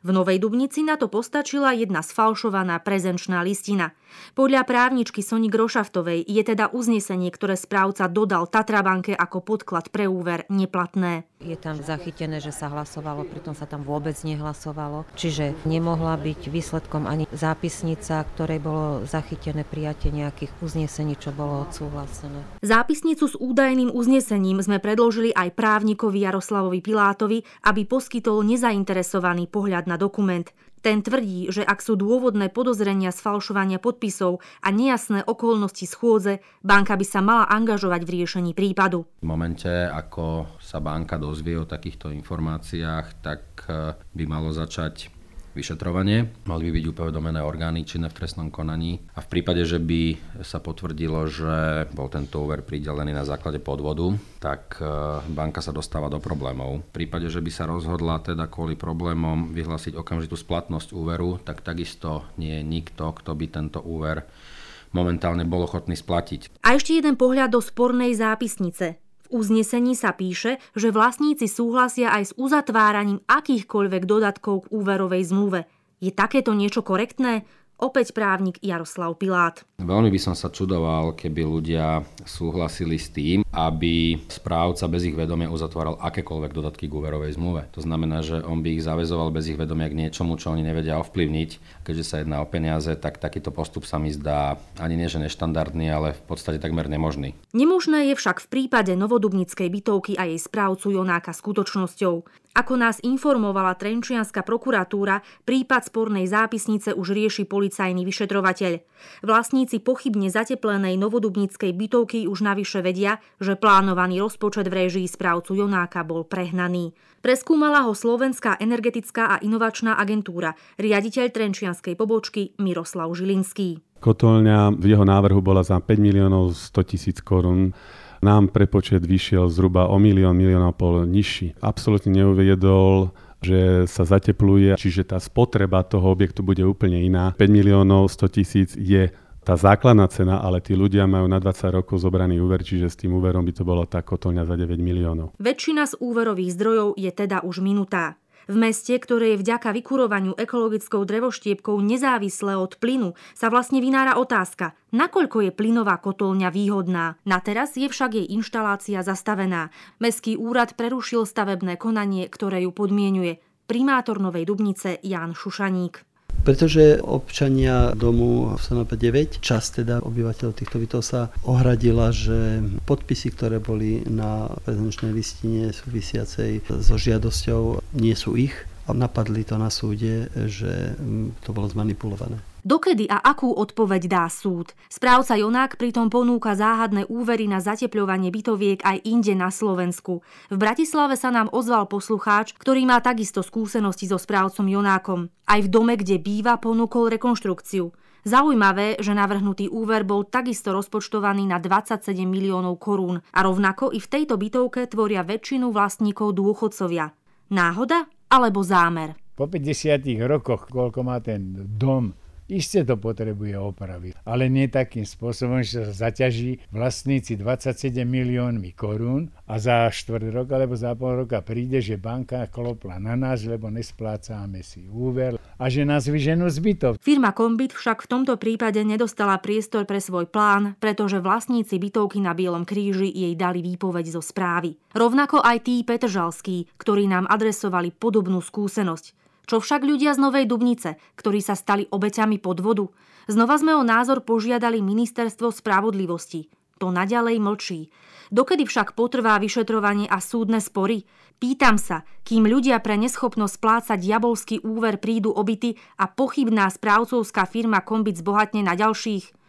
V Novej Dubnici na to postačila jedna sfalšovaná prezenčná listina. Podľa právničky Soni Grošaftovej je teda uznesenie, ktoré správca dodal Tatrabanke ako podklad pre úver, neplatné. Je tam zachytené, že sa hlasovalo, pritom sa tam vôbec nehlasovalo. Čiže nemohla byť výsledkom ani zápisnica, ktorej bolo zachytené prijatie nejakých uznesení, čo bolo odsúhlasené. Zápisnicu s údajným uznesením sme predložili aj právnikovi Jaroslavovi Pilátovi, aby poskytol nezainteresovaný pohľad na dokument. Ten tvrdí, že ak sú dôvodné podozrenia z falšovania podpisov a nejasné okolnosti schôdze, banka by sa mala angažovať v riešení prípadu. V momente, ako sa banka dozvie o takýchto informáciách, tak by malo začať vyšetrovanie. Mali by byť upovedomené orgány činné v trestnom konaní a v prípade, že by sa potvrdilo, že bol tento úver pridelený na základe podvodu, tak banka sa dostáva do problémov. V prípade, že by sa rozhodla teda kvôli problémom vyhlásiť okamžitú splatnosť úveru, tak takisto nie je nikto, kto by tento úver momentálne bol ochotný splatiť. A ešte jeden pohľad do spornej zápisnice. V uznesení sa píše, že vlastníci súhlasia aj s uzatváraním akýchkoľvek dodatkov k úverovej zmluve. Je takéto niečo korektné? Opäť právnik Jaroslav Pilát. Veľmi by som sa čudoval, keby ľudia súhlasili s tým, aby správca bez ich vedomia uzatváral akékoľvek dodatky k úverovej zmluve. To znamená, že on by ich zaväzoval bez ich vedomia k niečomu, čo oni nevedia ovplyvniť. Keďže sa jedná o peniaze, tak takýto postup sa mi zdá ani nie že neštandardný, ale v podstate takmer nemožný. Nemožné je však v prípade novodubnickej bytovky a jej správcu Jonáka skutočnosťou. Ako nás informovala trenčianska prokuratúra, prípad spornej zápisnice už rieši policajný vyšetrovateľ. Vlastníci pochybne zateplenej novodubnickej bytovky už navyše vedia, že plánovaný rozpočet v réžii správcu Jonáka bol prehnaný. Preskúmala ho Slovenská energetická a inovačná agentúra, riaditeľ trenčianskej pobočky Miroslav Žilinský. Kotolňa v jeho návrhu bola za 5 miliónov 100 000 korún. Nám prepočet vyšiel zhruba o 1,5 milióna nižší. Absolútne neuviedol, že sa zatepluje, čiže tá spotreba toho objektu bude úplne iná. 5 miliónov 100 000 je tá základná cena, ale tí ľudia majú na 20 rokov zobraný úver, čiže s tým úverom by to bolo tá kotolňa za 9 miliónov. Väčšina z úverových zdrojov je teda už minutá. V meste, ktoré je vďaka vykurovaniu ekologickou drevoštiepkou nezávislé od plynu, sa vlastne vynára otázka, nakoľko je plynová kotolňa výhodná. Na teraz je však jej inštalácia zastavená. Mestský úrad prerušil stavebné konanie, ktoré ju podmienuje. Primátor Novej Dubnice Ján Šušaník. Pretože občania domu v Sanope 9, časť teda obyvateľov týchto bytov sa ohradila, že podpisy, ktoré boli na prezenčnej listine súvisiacej so žiadosťou, nie sú ich a napadli to na súde, že to bolo zmanipulované. Dokedy a akú odpoveď dá súd? Správca Jonák pritom ponúka záhadné úvery na zatepľovanie bytoviek aj inde na Slovensku. V Bratislave sa nám ozval poslucháč, ktorý má takisto skúsenosti so správcom Jonákom. Aj v dome, kde býva, ponúkol rekonštrukciu. Zaujímavé, že navrhnutý úver bol takisto rozpočtovaný na 27 miliónov korún a rovnako i v tejto bytovke tvoria väčšinu vlastníkov dôchodcovia. Náhoda alebo zámer? Po 50 rokoch, koľko má ten dom, iste to potrebuje opraviť, ale nie takým spôsobom, že sa zaťaží vlastníci 27 miliónmi korún a za štvrť rok alebo za pol roka príde, že banka klopla na nás, lebo nesplácame si úver a že nás vyženú z bytov. Firma Kombit však v tomto prípade nedostala priestor pre svoj plán, pretože vlastníci bytovky na Bielom kríži jej dali výpoveď zo správy. Rovnako aj tí petržalskí, ktorí nám adresovali podobnú skúsenosť. Čo však ľudia z Novej Dubnice, ktorí sa stali obeťami podvodu? Znova sme o názor požiadali Ministerstvo spravodlivosti. To naďalej mlčí. Dokedy však potrvá vyšetrovanie a súdne spory? Pýtam sa, kým ľudia pre neschopnosť splácať diabolský úver prídu o byty a pochybná správcovská firma Kombit zbohatne na ďalších?